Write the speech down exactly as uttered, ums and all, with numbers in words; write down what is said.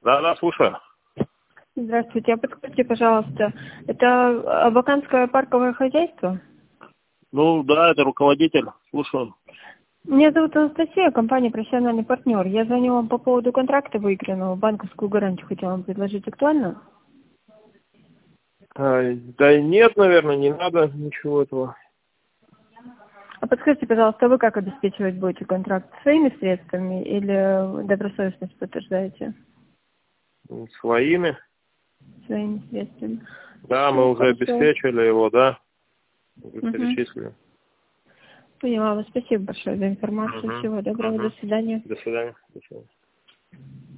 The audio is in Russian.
Да, да, слушаю. Здравствуйте, а подскажите, пожалуйста, это Абаканское парковое хозяйство? Ну, да, это руководитель. Слушаю. Меня зовут Анастасия, компания «Профессиональный партнер». Я звоню вам по поводу контракта выигранного, банковскую гарантию хотела вам предложить. Актуально? А, да нет, наверное, не надо ничего этого. А подскажите, пожалуйста, вы как обеспечивать будете контракт? Своими средствами или добросовестность подтверждаете? Своими? Своими средствами. Да, мы Ну, уже хорошо. обеспечили его, да. Уже Угу. перечислили. Поняла вас. Спасибо большое за информацию. Угу. Всего доброго. Угу. До свидания. До свидания. До свидания.